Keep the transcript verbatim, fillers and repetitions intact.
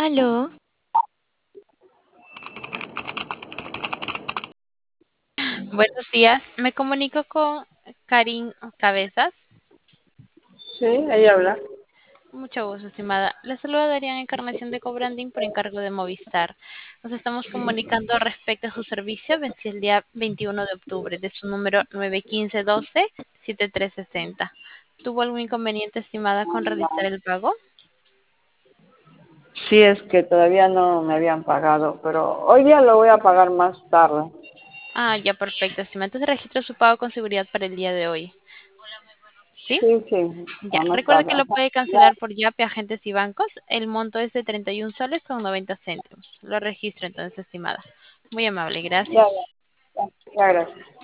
Aló, buenos días. Me comunico con Karin Cabezas. Sí, ella habla. Mucho gusto, estimada. Le saluda Darían Encarnación de Cobranding por encargo de Movistar. Nos estamos comunicando respecto a su servicio. Venció el día veintiuno de octubre de su número nueve uno cinco uno dos siete tres seis cero. ¿Tuvo algún inconveniente, estimada, con realizar el pago? Sí, es que todavía no me habían pagado, pero hoy día lo voy a pagar más tarde. Ah, ya, perfecto, estimada. Entonces registro su pago con seguridad para el día de hoy. ¿Sí? Sí, sí, Ya, a más recuerda tarde. que lo Ajá. puede cancelar por Yape, agentes y bancos. El monto es de treinta y un soles con noventa céntimos. Lo registro entonces, estimada. Muy amable, Ya, gracias. ya, ya, gracias.